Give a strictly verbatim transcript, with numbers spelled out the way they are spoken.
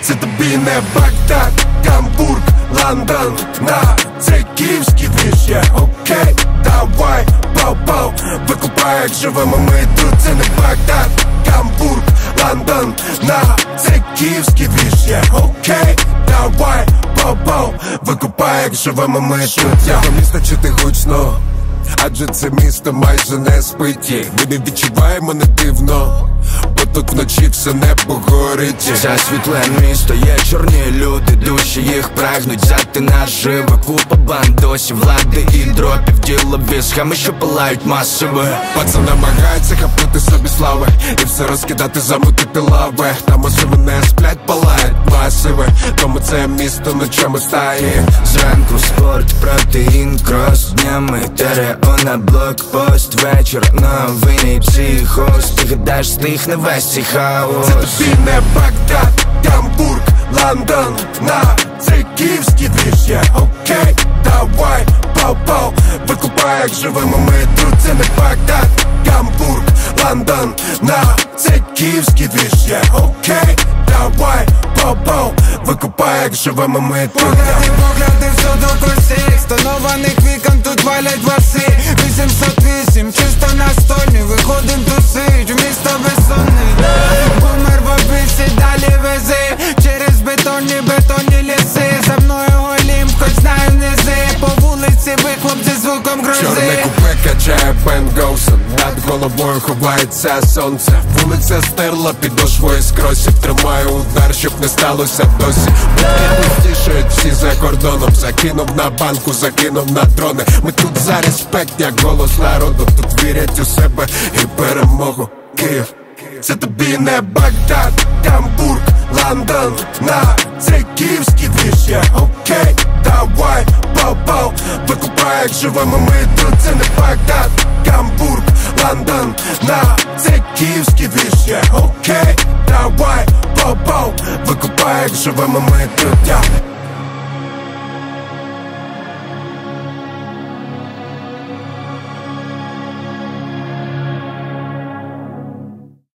Це тобі не Багдад, Гамбург, Лондон, на це київський двіж, є окей, давай, пау-пау, викупай, як живемо ми тут. Це не Багдад, Гамбург, Лондон, на це київський двіж, є окей, давай, пау-пау, викупай, як живемо ми тут. Його місто чути гучно, адже це місто майже не спить. Ми не відчуваємо, не дивно, бо тут вночі все небо горить. За світле місто є чорні люди, душі їх прагнуть взяти наживо. Купа бандосів, влади і дропів, ділові схеми, що палають масово. Пацан намагається хапнути собі слави і все розкидати, замутити лави. Там масиви не сплять, палають масиви, тому це місто ночами стає. Зранку спорт, протеїн, крос, днями ТРО на блокпост. Вечір новини, психоз, ти гадаєш, стихне весь цей хаос. Це тобі не Багдад, Гамбург, Лондон, на це київський двіж, є окей, давай, пау-пау, викупай, як живемо ми тут. Це не Багдад, Гамбург, Лондон, на це київський двіж, є окей, давай, пау-пау, викупай, як живемо ми тут. Погляди, погляди всюди косі, встановлених вікон тут валять баси. Вісімсот вісім, чисто настольні, виходим тусить, в місто безсонний. Бумер в обісі, далі вези, через бетонні, бетонні ліси. За мною голім, хоч знаю низи, по вулиці вихлоп зі звуком грози. Чорне купе качає Бен Гоусон, над головою ховається сонце. Вулиця стерла підошвою з кросів, тримаю удар, щоб не сталося досі. Батьки пустішають всі за кордоном, закинув на банку, закинув на дрони. Ми тут за респект, як голос народу, тут вірять у себе і перемогу. Київ, це тобі не Багдад, Гамбург, Лондон, на це київський двіж, є окей, давай, пау-пау, викупай, як живемо ми тут. Це не Багдад, Гамбург, Лондон, на це київський двіж, є окей, давай, пау-пау, викупай, як живемо ми тут.